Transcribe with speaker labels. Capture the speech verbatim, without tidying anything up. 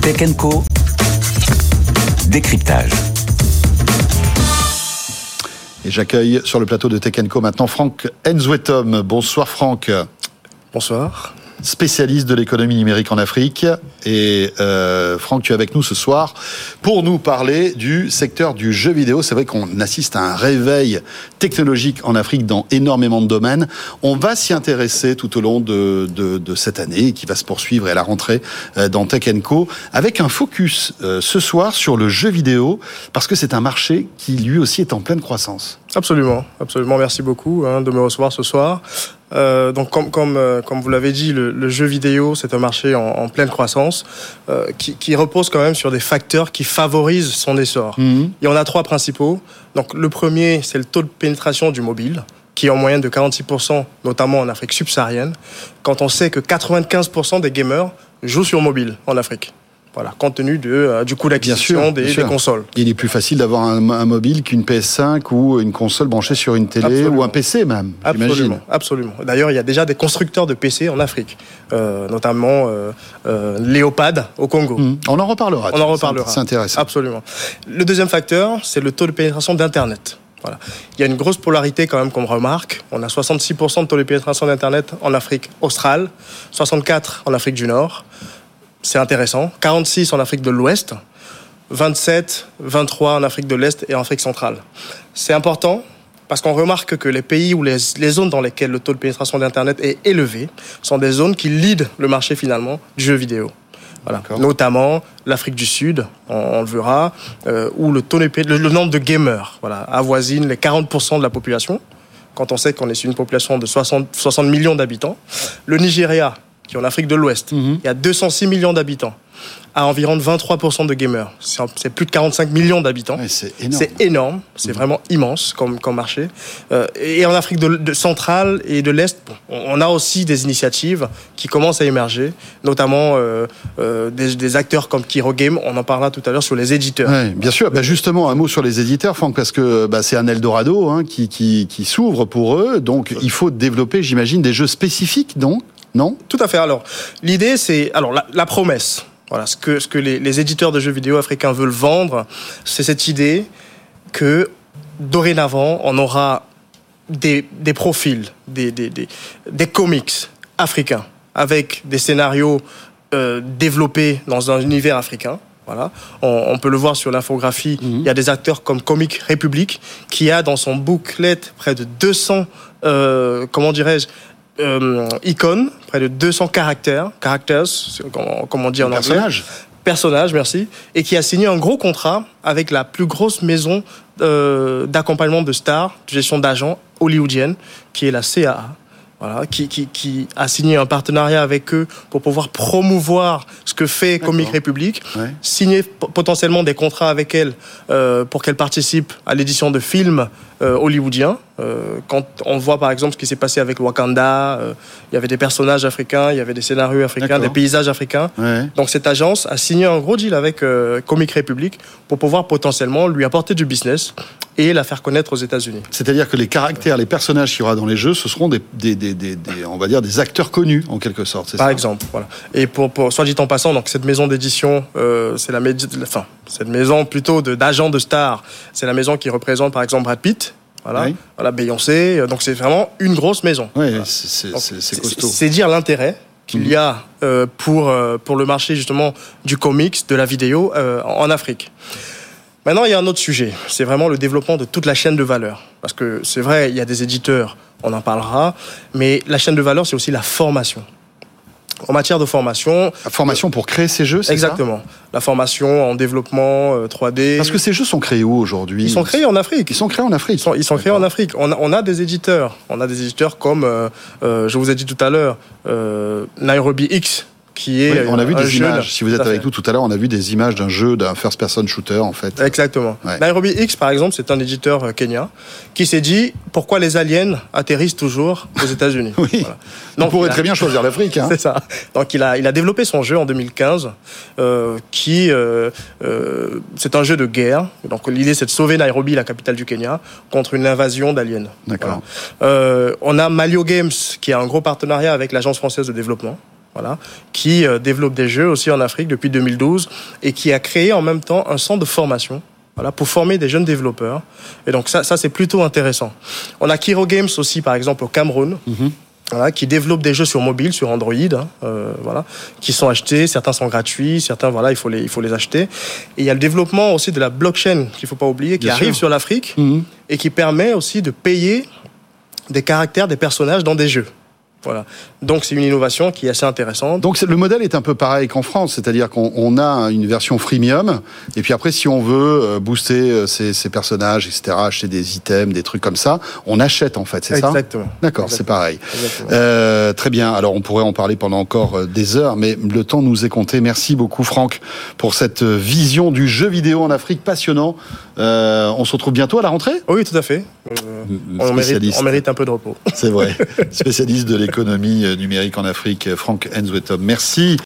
Speaker 1: Tech and Co. Décryptage.
Speaker 2: Et j'accueille sur le plateau de Tech and Co maintenant Franck Enzouetom. Bonsoir Franck.
Speaker 3: Bonsoir.
Speaker 2: Spécialiste de l'économie numérique en Afrique. Et euh, Franck, tu es avec nous ce soir pour nous parler du secteur du jeu vidéo. C'est vrai qu'on assiste à un réveil technologique en Afrique dans énormément de domaines. On va s'y intéresser tout au long de, de, de cette année qui va se poursuivre à la rentrée dans Tech and Co. avec un focus euh, ce soir sur le jeu vidéo parce que c'est un marché qui lui aussi est en pleine croissance.
Speaker 3: Absolument, absolument. Merci beaucoup hein, de me recevoir ce soir. Euh, donc comme comme euh, comme vous l'avez dit, le, le jeu vidéo c'est un marché en, en pleine croissance euh, qui, qui repose quand même sur des facteurs qui favorisent son essor. Mmh. Il y en a trois principaux. Donc le premier c'est le taux de pénétration du mobile qui est en moyenne de quarante-six pour cent, notamment en Afrique subsaharienne. Quand on sait que quatre-vingt-quinze pour cent des gamers jouent sur mobile en Afrique. Voilà, compte tenu de, euh, du coût d'acquisition des, des consoles.
Speaker 2: Il est plus facile d'avoir un, un mobile qu'une P S cinq ou une console branchée sur une télé absolument. Ou un P C même,
Speaker 3: absolument,
Speaker 2: j'imagine.
Speaker 3: Absolument. D'ailleurs, il y a déjà des constructeurs de P C en Afrique, euh, notamment euh, euh, Léopard au Congo.
Speaker 2: Mmh. On en reparlera.
Speaker 3: On en reparlera.
Speaker 2: C'est intéressant.
Speaker 3: Absolument. Le deuxième facteur, c'est le taux de pénétration d'Internet. Voilà. Il y a une grosse polarité quand même qu'on remarque. On a soixante-six pour cent de taux de pénétration d'Internet en Afrique australe, soixante-quatre pour cent en Afrique du Nord. C'est intéressant. quarante-six en Afrique de l'Ouest, vingt-sept, vingt-trois en Afrique de l'Est et en Afrique centrale. C'est important parce qu'on remarque que les pays ou les, les zones dans lesquelles le taux de pénétration d'Internet est élevé sont des zones qui leadent le marché finalement du jeu vidéo. Voilà. Notamment l'Afrique du Sud, on, on le verra, euh, où le, taux de, le, le nombre de gamers voilà, avoisine les quarante pour cent de la population, quand on sait qu'on est sur une population de soixante, soixante millions d'habitants. Le Nigeria, qui est en Afrique de l'Ouest, mmh. il y a deux cent six millions d'habitants, à environ vingt-trois pour cent de gamers. C'est, c'est plus de quarante-cinq millions d'habitants.
Speaker 2: Ouais, c'est énorme.
Speaker 3: C'est énorme, c'est mmh. vraiment immense comme, comme marché. Euh, et en Afrique de, de centrale et de l'Est, bon, on a aussi des initiatives qui commencent à émerger, notamment euh, euh, des, des acteurs comme Kiro Game, on en parlera tout à l'heure sur les éditeurs.
Speaker 2: Ouais, bien sûr, bah justement un mot sur les éditeurs, Franck, parce que bah, c'est un Eldorado hein, qui, qui, qui s'ouvre pour eux, donc il faut développer, j'imagine, des jeux spécifiques, donc non ?
Speaker 3: Tout à fait. Alors, l'idée, c'est alors la, la promesse. Voilà, ce que ce que les, les éditeurs de jeux vidéo africains veulent vendre, c'est cette idée que dorénavant, on aura des des profils, des des des, des comics africains avec des scénarios euh, développés dans un univers africain. Voilà, on, on peut le voir sur l'infographie. Mmh. Il y a des acteurs comme Comic Republic qui a dans son booklet près de deux cents, euh, comment dirais-je. Euh, icônes, près de deux cents caractères, characters, comme, comme on dit en anglais.
Speaker 2: Personnage.
Speaker 3: Personnage, merci. Et qui a signé un gros contrat avec la plus grosse maison euh, d'accompagnement de stars, de gestion d'agents hollywoodienne, qui est la C A A. Voilà, qui, qui, qui a signé un partenariat avec eux pour pouvoir promouvoir ce que fait D'accord. Comic Republic, ouais. signer p- potentiellement des contrats avec elle euh, pour qu'elle participe à l'édition de films euh, hollywoodiens. Euh, quand on voit par exemple ce qui s'est passé avec Wakanda, euh, il y avait des personnages africains, il y avait des scénarios africains, D'accord. des paysages africains. Ouais. Donc cette agence a signé un gros deal avec euh, Comic Republic pour pouvoir potentiellement lui apporter du business et la faire connaître aux États-Unis.
Speaker 2: C'est-à-dire que les caractères, les personnages qu'il y aura dans les jeux, ce seront des, des, des, des, des on va dire des acteurs connus en quelque sorte. C'est
Speaker 3: Par
Speaker 2: ça
Speaker 3: exemple, voilà. Et pour, pour soit dit en passant, donc cette maison d'édition, euh, c'est la, médi- enfin, cette maison plutôt de, d'agents de stars, c'est la maison qui représente par exemple Brad Pitt. Voilà, oui. voilà, Beyoncé. Donc c'est vraiment une grosse maison.
Speaker 2: Oui,
Speaker 3: voilà.
Speaker 2: c'est, c'est,
Speaker 3: donc,
Speaker 2: c'est, c'est costaud.
Speaker 3: C'est, c'est dire l'intérêt qu'il mmh. y a euh, pour euh, pour le marché justement du comics, de la vidéo euh, en Afrique. Maintenant, il y a un autre sujet. C'est vraiment le développement de toute la chaîne de valeur. Parce que c'est vrai, il y a des éditeurs, on en parlera, mais la chaîne de valeur, c'est aussi la formation. En matière de formation...
Speaker 2: La formation pour créer ces jeux, c'est
Speaker 3: exactement.
Speaker 2: ça ?
Speaker 3: Exactement. La formation en développement euh, trois D...
Speaker 2: Parce que ces jeux sont créés où aujourd'hui ?
Speaker 3: Ils sont créés en Afrique.
Speaker 2: Ils sont créés en Afrique.
Speaker 3: Ils sont, ils sont créés en Afrique. On a, on a des éditeurs. On a des éditeurs comme, euh, euh, je vous ai dit tout à l'heure, euh, Nairobi X, qui est...
Speaker 2: Oui, on a vu des
Speaker 3: images.
Speaker 2: De... Si vous êtes avec nous tout à l'heure, on a vu des images d'un jeu, d'un first-person shooter, en fait.
Speaker 3: Exactement. Ouais. Nairobi X, par exemple, c'est un éditeur kenyan qui s'est dit pourquoi les aliens atterrissent toujours aux États-Unis.
Speaker 2: Oui. Voilà. Donc, on pourrait a... très bien choisir l'Afrique. Hein.
Speaker 3: C'est ça. Donc, il a, il a développé son jeu en deux mille quinze, euh, qui, euh, euh, c'est un jeu de guerre. Donc, l'idée, c'est de sauver Nairobi, la capitale du Kenya, contre une invasion d'aliens.
Speaker 2: D'accord.
Speaker 3: Voilà. Euh, on a Malio Games, qui a un gros partenariat avec l'Agence française de développement. voilà, qui euh, développe des jeux aussi en Afrique depuis deux mille douze et qui a créé en même temps un centre de formation, voilà, pour former des jeunes développeurs. Et donc ça, ça c'est plutôt intéressant. On a Kiro Games aussi, par exemple, au Cameroun, mm-hmm. voilà, qui développe des jeux sur mobile, sur Android, hein, euh, voilà, qui sont achetés. Certains sont gratuits, certains, voilà, il faut les, il faut les acheter. Et il y a le développement aussi de la blockchain, qu'il ne faut pas oublier, qui Bien arrive sûr. sur l'Afrique mm-hmm. et qui permet aussi de payer des caractères des personnages dans des jeux. Voilà. Donc c'est une innovation qui est assez intéressante.
Speaker 2: Donc le modèle est un peu pareil qu'en France, c'est-à-dire qu'on on a une version freemium, et puis après si on veut booster ces, ces personnages, et cetera, acheter des items, des trucs comme ça, on achète en fait, c'est
Speaker 3: Exactement.
Speaker 2: ça ?
Speaker 3: Exactement.
Speaker 2: D'accord, c'est pareil. Euh, très bien, alors on pourrait en parler pendant encore des heures, mais le temps nous est compté. Merci beaucoup Franck pour cette vision du jeu vidéo en Afrique, passionnant. Euh, on se retrouve bientôt à la rentrée ?
Speaker 3: Oui, tout à fait. Euh, on, mérite, on mérite un peu de repos.
Speaker 2: C'est vrai, spécialiste de l'économie numérique en Afrique, Franck Nzouetom. Merci.